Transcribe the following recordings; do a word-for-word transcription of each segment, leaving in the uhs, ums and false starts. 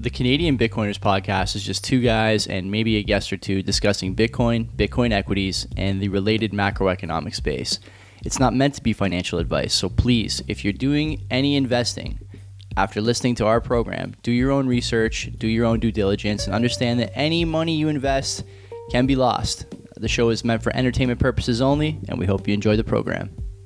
The Canadian Bitcoiners podcast is just two guys and maybe a guest or two discussing Bitcoin, Bitcoin equities, and the related macroeconomic space. It's not meant to be financial advice, so please, if you're doing any investing after listening to our program, do your own research, do your own due diligence, and understand that any money you invest can be lost. The show is meant for entertainment purposes only, and we hope you enjoy the program.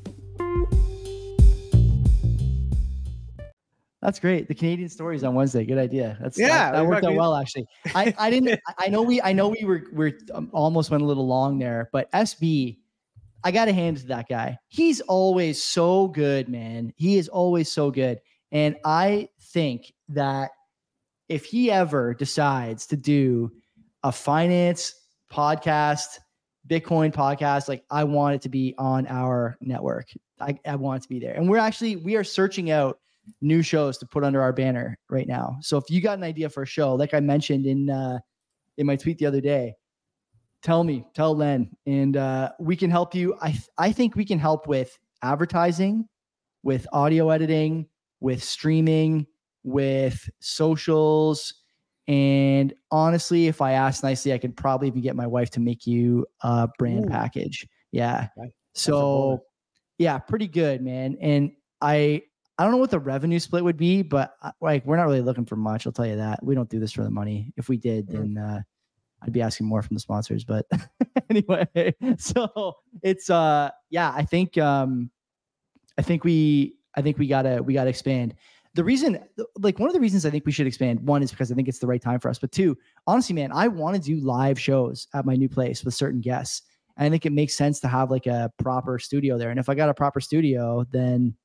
That's great. The Canadian stories on Wednesday. Good idea. That's yeah, that, that worked out well actually. I, I didn't. I know we. I know we were. We're um, almost went a little long there, but S B, I got to hand it to that guy. He's always so good, man. He is always so good, and I think that if he ever decides to do a finance podcast, Bitcoin podcast, like I want it to be on our network. I, I want it to be there, and we're actually we are searching out new shows to put under our banner right now. So if you got an idea for a show, like I mentioned in uh, in my tweet the other day, tell me, tell Len, and uh, we can help you. I th- I think we can help with advertising, with audio editing, with streaming, with socials. And honestly, if I ask nicely, I could probably even get my wife to make you a brand Ooh. package. Yeah. Right. So yeah, pretty good, man. And I, I don't know what the revenue split would be, but like, we're not really looking for much. I'll tell you that. We don't do this for the money. If we did, then uh, I'd be asking more from the sponsors, but anyway, so it's, uh, yeah, I think, um, I think we, I think we gotta, we gotta expand. The reason, like one of the reasons I think we should expand, one is because I think it's the right time for us, but two, honestly, man, I want to do live shows at my new place with certain guests. And I think it makes sense to have like a proper studio there. And if I got a proper studio, then,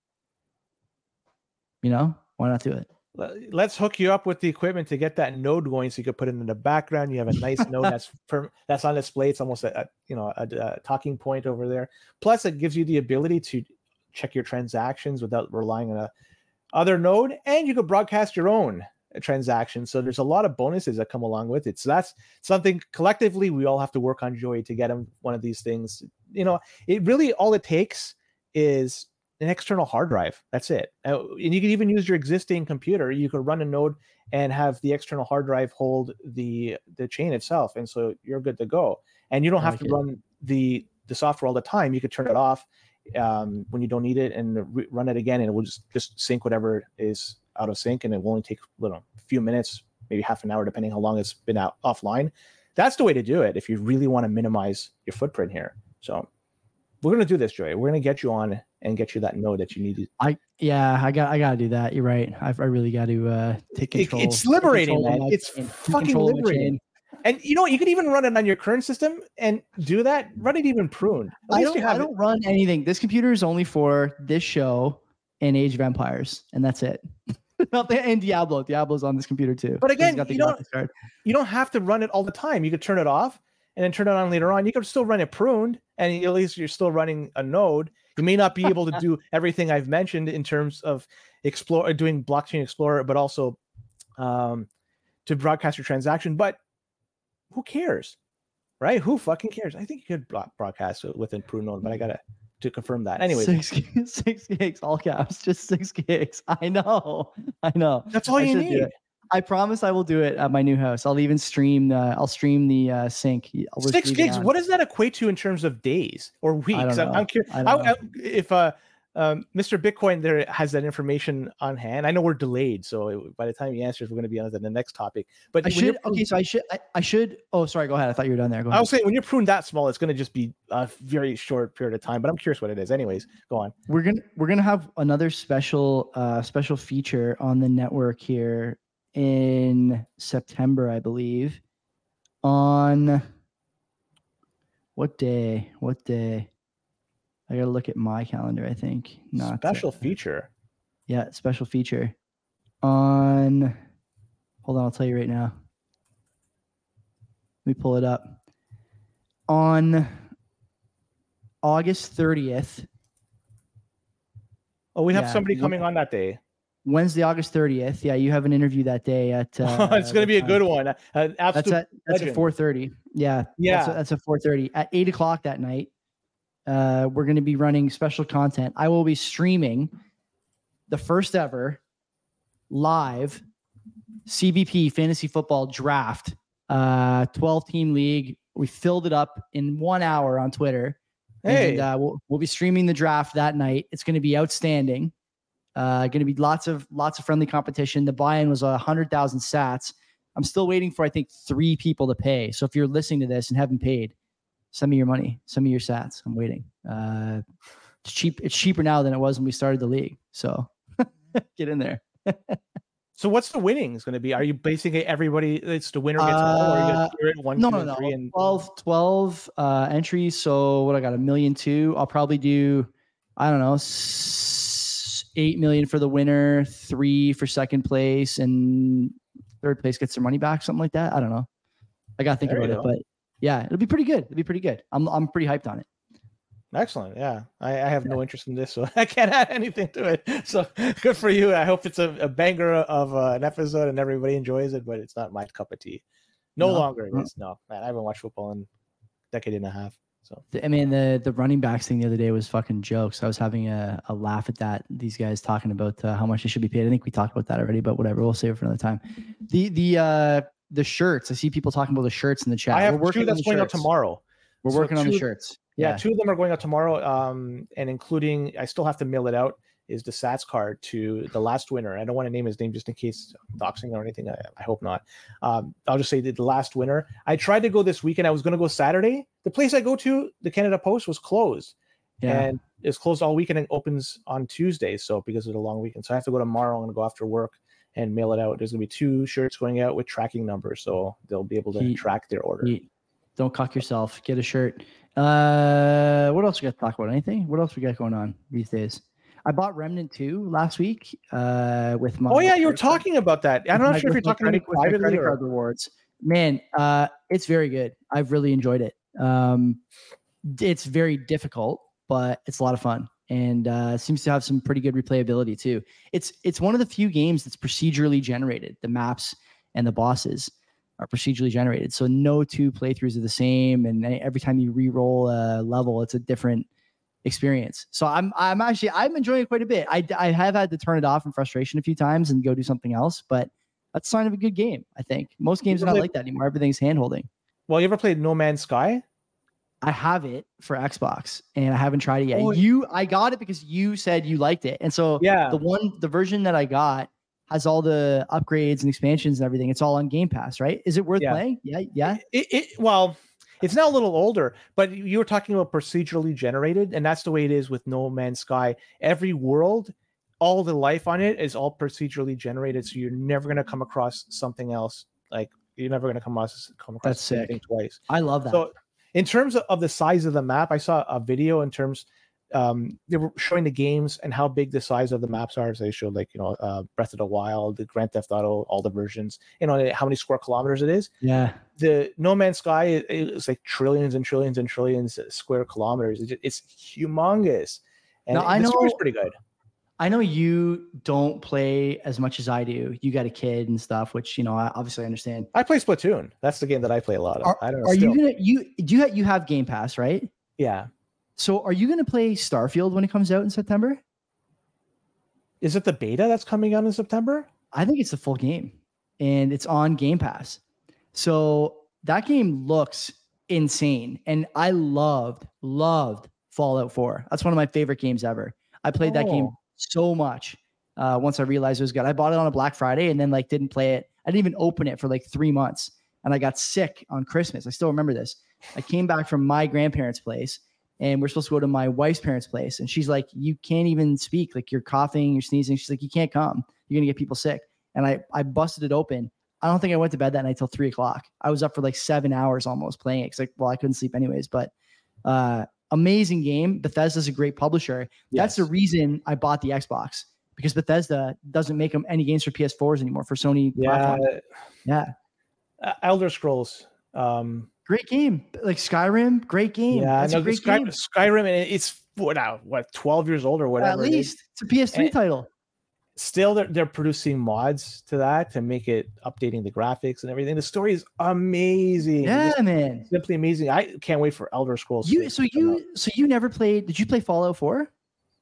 you know, why not do it? Let's hook you up with the equipment to get that node going, so you could put it in the background. You have a nice node that's per, that's on display. It's almost a, a you know a, a talking point over there. Plus, it gives you the ability to check your transactions without relying on a other node, and you could broadcast your own transactions. So there's a lot of bonuses that come along with it. So that's something collectively we all have to work on, Joey, to get him one of these things. You know, it really all it takes is an external hard drive. That's it. Uh, and you can even use your existing computer. You could run a node and have the external hard drive hold the the chain itself, and so you're good to go. And you don't have like to it. run the the software all the time. You could turn it off um, when you don't need it and re- run it again, and it will just just sync whatever is out of sync, and it will only take you know, a few minutes, maybe half an hour, depending how long it's been out offline. That's the way to do it if you really want to minimize your footprint here. So we're going to do this, Joey. We're going to get you on and get you that node that you need. I yeah, I got I got to do that. You're right. I, I really got to uh, take control. It, it's liberating, control man. It's fucking liberating. And you know what? You could even run it on your current system and do that. Run it even pruned. I don't. I don't it. run anything. This computer is only for this show and Age of Empires, and that's it. And Diablo. Diablo's on this computer too. But again, you don't, you don't have to run it all the time. You could turn it off and then turn it on later on. You could still run it pruned, and at least you're still running a node. You may not be able to do everything I've mentioned in terms of explore doing blockchain explorer, but also um, to broadcast your transaction. But who cares, right? Who fucking cares? I think you could broadcast within pruned node, but I gotta to confirm that. Anyway, six, six gigs, all caps, just six gigs. I know, I know. That's all I you need. I promise I will do it at my new house. I'll even stream the. I'll stream the uh, sync. I'll Six gigs. What does that equate to in terms of days or weeks? I'm, I'm curious. I I, if uh, um, Mister Bitcoin there has that information on hand. I know we're delayed, so it, by the time he answers, we're going to be on to the next topic. But I should. Okay, so I should. I, I should. Oh, sorry. Go ahead. I thought you were done there. Go ahead. I was saying when you're pruned that small, it's going to just be a very short period of time. But I'm curious what it is. Anyways, go on. We're gonna we're gonna have another special uh, special feature on the network here in September, I believe. On what day? What day? I gotta look at my calendar. I think not special uh, feature. Yeah, special feature. On, hold on, I'll tell you right now. Let me pull it up. On August thirtieth. Oh, we have yeah, somebody coming on that day. Wednesday, August thirtieth. Yeah, you have an interview that day at. Uh, it's going to be a good one. Uh, that's at that's at four thirty. Yeah, yeah, that's, a, that's at four thirty. At eight o'clock that night, uh, we're going to be running special content. I will be streaming the first ever live C B P Fantasy Football Draft, uh, twelve team league. We filled it up in one hour on Twitter. Hey. And uh, we'll, we'll be streaming the draft that night. It's going to be outstanding. Uh, going to be lots of lots of friendly competition. The buy-in was a hundred thousand sats. I'm still waiting for I think three people to pay. So if you're listening to this and haven't paid, send me your money. Send me your sats. I'm waiting. Uh, it's cheap. It's cheaper now than it was when we started the league. So get in there. So what's the winnings going to be? Are you basing it everybody? It's the winner gets all, or are you going to clear it one, no, two, no, and no. three, and twelve, twelve uh, entries. So what I got a million two. I'll probably do, I don't know, s- eight million for the winner, three for second place, and third place gets their money back, something like that. I don't know. I got to think There about you it, go. but yeah, it'll be pretty good. It'll be pretty good. I'm I'm pretty hyped on it. Excellent. Yeah. I, I have no interest in this, so I can't add anything to it. So good for you. I hope it's a, a banger of uh, an episode and everybody enjoys it, but it's not my cup of tea. No, No? longer it No. is. No, man, I haven't watched football in a decade and a half. So I mean, the the running backs thing the other day was fucking jokes. I was having a, a laugh at that. These guys talking about uh, how much they should be paid. I think we talked about that already, but whatever. We'll save it for another time. The the uh, the shirts. I see people talking about the shirts in the chat. I have We're working two that's on the going out shirts. tomorrow. We're So working on the two- shirts. Yeah, Yeah. two of them are going out tomorrow, um, and including, I still have to mail it out, is the Sats card to the last winner. I don't want to name his name just in case doxing or anything. I, I hope not. Um, I'll just say the the last winner. I tried to go this weekend. I was going to go Saturday. The place I go to, the Canada Post, was closed. Yeah. And it's closed all weekend and opens on Tuesday. So because of the long weekend. So I have to go tomorrow. I'm going to go after work and mail it out. There's going to be two shirts going out with tracking numbers. So they'll be able to He- track their order. You- don't cock yourself. Get a shirt. Uh, what else we got to talk about? Anything? What else we got going on these days? I bought Remnant two last week. Uh, with my Oh yeah, you were credit card- talking about that. I'm not with sure if my- you're with my talking to me credit- with my privately credit or card rewards. Man, uh, it's very good. I've really enjoyed it. Um, it's very difficult, but it's a lot of fun, and uh, seems to have some pretty good replayability too. It's it's one of the few games that's procedurally generated. The maps and the bosses are procedurally generated, so no two playthroughs are the same, and every time you re-roll a level, it's a different experience. So I'm I'm actually I'm enjoying it quite a bit. I I have had to turn it off in frustration a few times and go do something else, but that's a sign of a good game. I think most games are not Really? like that anymore. Everything's hand holding. Well, you ever played No Man's Sky? I have it for Xbox and I haven't tried it yet. Oh, you I got it because you said you liked it, and so Yeah. the one the version that I got has all the upgrades and expansions and everything. It's all on Game Pass, right? Is it worth Yeah. playing? Yeah, yeah. It, it well, it's now a little older, but you were talking about procedurally generated, and that's the way it is with No Man's Sky. Every world, all the life on it is all procedurally generated, so you're never going to come across something else. Like you're never going to come across come across That's the same sick. thing twice. I love that. So, in terms of, of the size of the map, I saw a video in terms. Um, they were showing the games and how big the size of the maps are. So they showed like, you know, uh, Breath of the Wild, the Grand Theft Auto, all the versions, you know, how many square kilometers it is. yeah. The No Man's Sky is, is like trillions and trillions and trillions of square kilometers. It's, it's humongous. And Now, I the story's know- pretty good. I know you don't play as much as I do. You got a kid and stuff, which, you know, I obviously understand. I play Splatoon. That's the game that I play a lot of. Are, I don't know. are you still. gonna you do you have, you have Game Pass, right? Yeah. So are you gonna play Starfield when it comes out in September? Is it the beta that's coming out in September? I think it's the full game, and it's on Game Pass. So that game looks insane, and I loved loved Fallout four. That's one of my favorite games ever. I played that game Oh. so much. Uh, once I realized it was good, I bought it on a Black Friday and then like didn't play it. I didn't even open it for like three months, and I got sick on Christmas. I still remember this. I came back from my grandparents' place, and we're supposed to go to my wife's parents' place, and she's like, "You can't even speak. Like you're coughing, you're sneezing." She's like, "You can't come. You're gonna get people sick." And I I busted it open. I don't think I went to bed that night till three o'clock. I was up for like seven hours almost playing it because like, well, I couldn't sleep anyways. But uh, amazing game. Bethesda's a great publisher. That's the Yes. reason I bought the Xbox, because Bethesda doesn't make them any games for P S fours anymore, for Sony Yeah. platforms. Yeah. Uh, Elder Scrolls. Um, Great game. Like Skyrim, great game. yeah, That's no, a great Sky, game. Skyrim, and it's what now? What twelve years old or whatever. At it is. least it's a P S three And- title. Still, they're, they're producing mods to that to make it updating the graphics and everything. The story is amazing. Yeah, Just man. simply amazing. I can't wait for Elder Scrolls. You to so come out. you so you never played? Did you play Fallout four?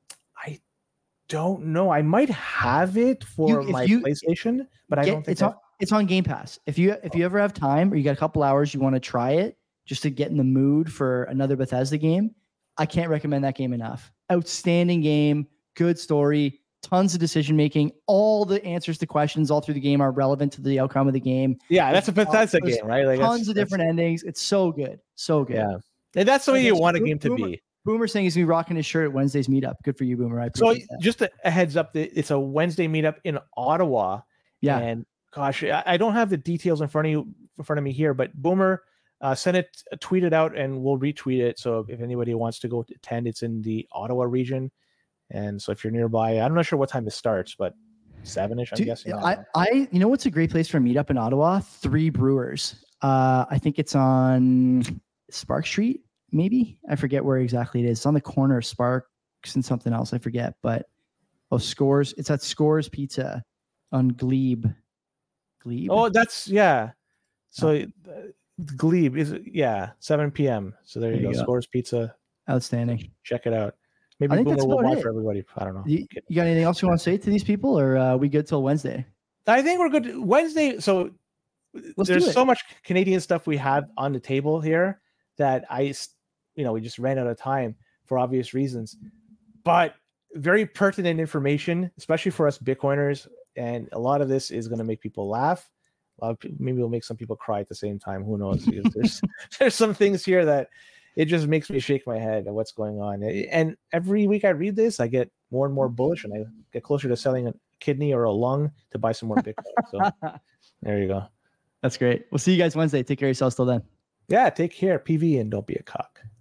I don't know. I might have it for You- if my you- PlayStation, but I Get- don't think it's that, on it's on Game Pass. If you if you ever have time or you got a couple hours, you want to try it just to get in the mood for another Bethesda game, I can't recommend that game enough. Outstanding game, good story, tons of decision making. All the answers to questions all through the game are relevant to the outcome of the game. Yeah, that's a Bethesda There's game, right? Like tons that's, of different that's, endings. It's so good, so good. Yeah, and that's the way you want a game to Boomer, be. Boomer saying he's gonna be rocking his shirt at Wednesday's meetup. Good for you, Boomer. I So appreciate that. just a, a heads up, that it's a Wednesday meetup in Ottawa. Yeah. And gosh, I, I don't have the details in front of you in front of me here, but Boomer uh, sent it, tweet it out, and we'll retweet it. So if anybody wants to go attend, it's in the Ottawa region. And so if you're nearby, I'm not sure what time it starts, but seven-ish, I'm Dude, guessing. I, I, you know what's a great place for a meetup in Ottawa? Three Brewers. Uh, I think it's on Spark Street, maybe. I forget where exactly it is. It's on the corner of Sparks and something else. I forget, but oh, Scores. It's at Scores Pizza on Glebe. Glebe. Oh, that's yeah. So uh, Glebe is yeah, seven p.m. So there, there you go. go. Scores Pizza. Outstanding. Check it out. Maybe Boomer will buy for everybody. I don't know. You, you got anything else you want to say to these people, or uh, we good till Wednesday? I think we're good. Wednesday. So Let's there's so much Canadian stuff we have on the table here that I, you know, we just ran out of time for obvious reasons. But very pertinent information, especially for us Bitcoiners. And a lot of this is going to make people laugh. A lot of people, maybe it'll make some people cry at the same time. Who knows? there's there's some things here that it just makes me shake my head at what's going on. And every week I read this, I get more and more bullish, and I get closer to selling a kidney or a lung to buy some more Bitcoin. So there you go. That's great. We'll see you guys Wednesday. Take care of yourselves till then. Yeah, take care. P V and don't be a cock.